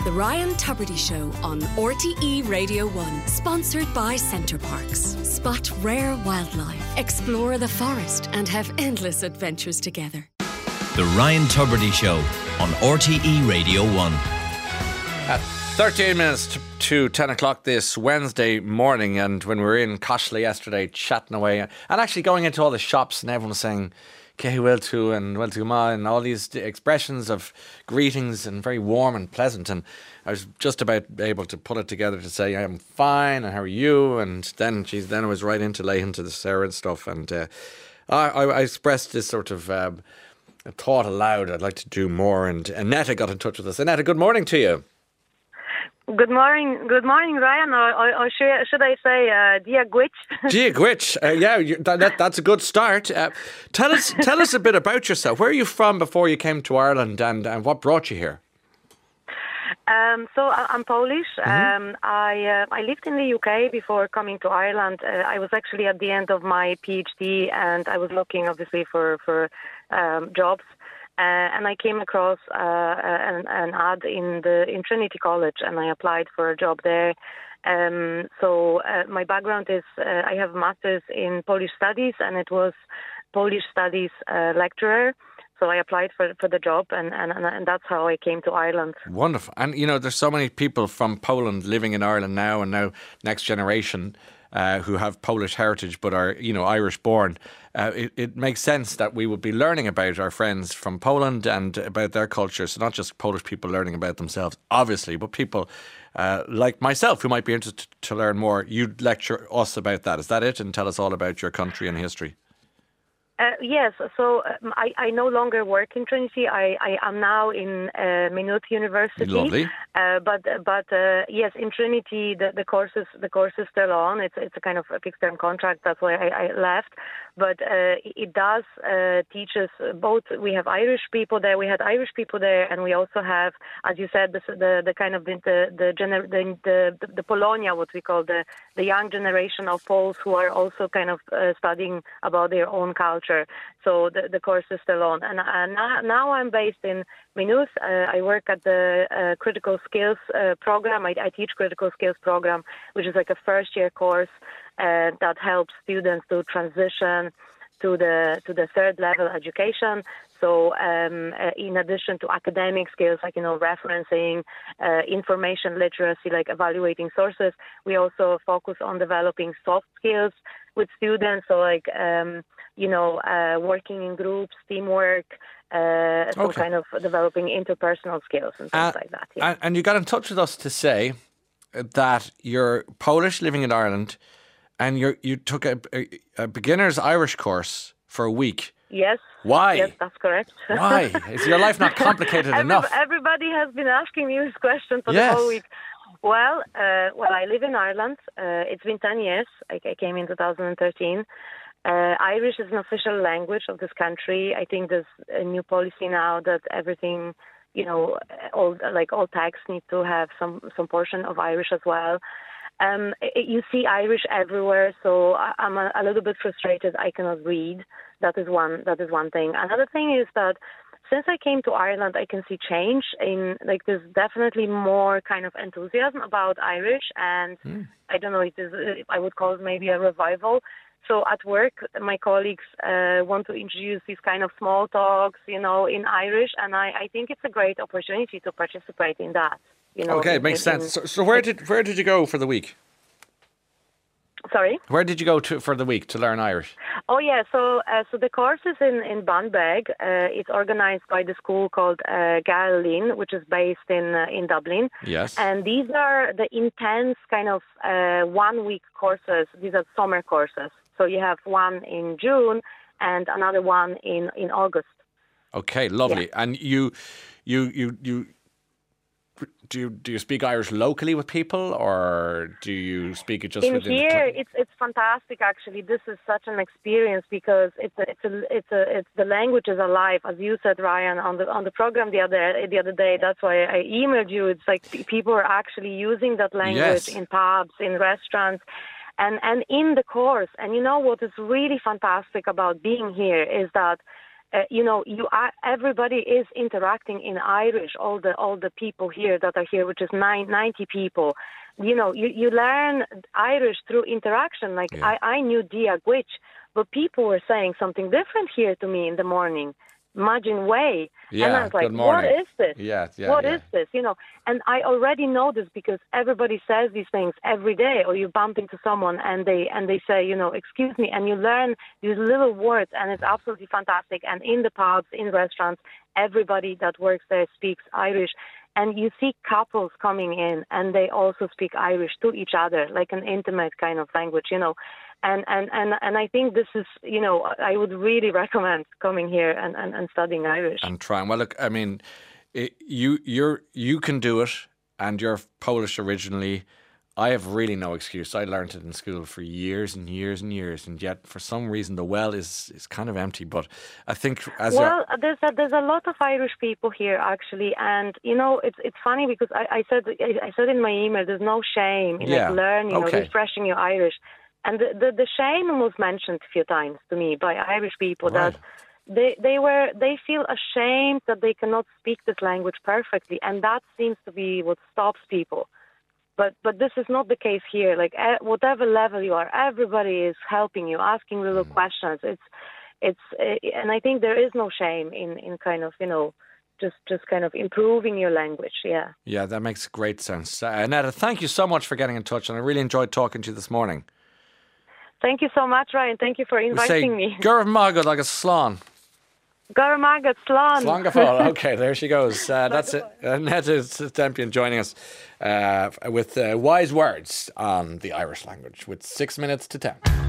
The Ryan Tubridy Show on RTE Radio 1. Sponsored by Centre Parks. Spot rare wildlife, explore the forest and have endless adventures together. The Ryan Tubridy Show on RTE Radio 1. At 13 minutes to 10 o'clock this Wednesday morning, and when we were in Coshley yesterday chatting away and actually going into all the shops and everyone was saying Cehi Wiltu and Wiltu Ma and all these expressions of greetings and very warm and pleasant, and I was just about able to put it together to say I'm fine and how are you, and then I was right into laying to the Sarah and stuff, and I expressed this sort of thought aloud I'd like to do more, and Annetta got in touch with us. Annetta, good morning to you. Good morning, Ryan, or should I say Dia Gwitch? Dia Gwitch, that's a good start. Tell us a bit about yourself. Where are you from before you came to Ireland, and what brought you here? So I'm Polish. I lived in the UK before coming to Ireland. I was actually at the end of my PhD, and I was looking obviously for jobs. And I came across an ad in Trinity College, and I applied for a job there. So my background is I have a master's in Polish studies, and it was Polish studies lecturer. So I applied for the job, and that's how I came to Ireland. Wonderful. And, there's so many people from Poland living in Ireland now, and now next generation who have Polish heritage but are, Irish born. It makes sense that we would be learning about our friends from Poland and about their culture. So not just Polish people learning about themselves, obviously, but people like myself who might be interested to learn more. You'd lecture us about that. Is that it? And tell us all about your country and history. Yes, so I no longer work in Trinity. I am now in Maynooth University. Lovely. But yes, in Trinity the course is still on. It's a kind of a fixed term contract. That's why I left. But it does teach us both. We have Irish people there. We had Irish people there, and we also have, as you said, the kind of the Polonia, what we call the young generation of Poles who are also kind of studying about their own culture. So the course is still on. And now I'm based in Maynooth. I work at the critical skills program. I teach critical skills program, which is like a first year course that helps students to transition to the third level education. So in addition to academic skills like referencing, information literacy, like evaluating sources, we also focus on developing soft skills with students. So like working in groups, teamwork, some kind of developing interpersonal skills and things like that. Yeah. And you got in touch with us to say that you're Polish living in Ireland, and you took a beginner's Irish course for a week. Yes. Why? Yes, that's correct. Why? Is your life not complicated enough? Everybody has been asking me this question for the whole week. Well, I live in Ireland. It's been 10 years. I came in 2013. Irish is an official language of this country. I think there's a new policy now that everything, all texts need to have some portion of Irish as well. You see Irish everywhere, so I'm a little bit frustrated. I cannot read. That is one thing. Another thing is that since I came to Ireland, I can see change in, there's definitely more kind of enthusiasm about Irish, and I don't know, I would call it maybe a revival. So at work, my colleagues want to introduce these kind of small talks, in Irish, and I think it's a great opportunity to participate in that. Okay, it makes sense. So where did you go for the week? Sorry? Where did you go for the week to learn Irish? Oh, yeah. So the course is in Banbeg. It's organized by the school called Gael Linn, which is based in Dublin. Yes. And these are the intense kind of 1 week courses. These are summer courses. So you have one in June and another one in August. Okay, lovely. Yeah. And you do you speak Irish locally with people, or do you speak it just in within here? It's fantastic actually. This is such an experience because it's the language is alive, as you said, Ryan, on the program the other day. That's why I emailed you. It's like people are actually using that language in pubs, in restaurants. And in the course, and you know what is really fantastic about being here is that Everybody is interacting in Irish. All the people here that are here, which is 90 people. You learn Irish through interaction. Like I knew Dia Gwitch, but people were saying something different here to me in the morning. Imagine way. And I was like, what is this? What is this? And I already know this because everybody says these things every day, or you bump into someone and they say, excuse me, and you learn these little words, and it's absolutely fantastic. And in the pubs, in restaurants, everybody that works there speaks Irish. And you see couples coming in and they also speak Irish to each other, like an intimate kind of language, And I think this is, I would really recommend coming here and studying Irish. And trying. Well, look, I mean, you can do it, and you're Polish originally. I have really no excuse. I learned it in school for years and years and years, and yet for some reason the well is kind of empty. But I think there's a lot of Irish people here actually, and it's funny because I said in my email there's no shame in learning refreshing your Irish. And the shame was mentioned a few times to me by Irish people that they feel ashamed that they cannot speak this language perfectly, and that seems to be what stops people. But this is not the case here. Like whatever level you are, everybody is helping you, asking little questions. And I think there is no shame in kind of just kind of improving your language. Yeah. Yeah, that makes great sense. Netta, thank you so much for getting in touch, and I really enjoyed talking to you this morning. Thank you so much, Ryan. Thank you for inviting me. Gurv Magad like a slán. Gurv Magad slán. Slán. Okay, there she goes. That's it. Netta Stempien joining us with wise words on the Irish language with 6 minutes to 10.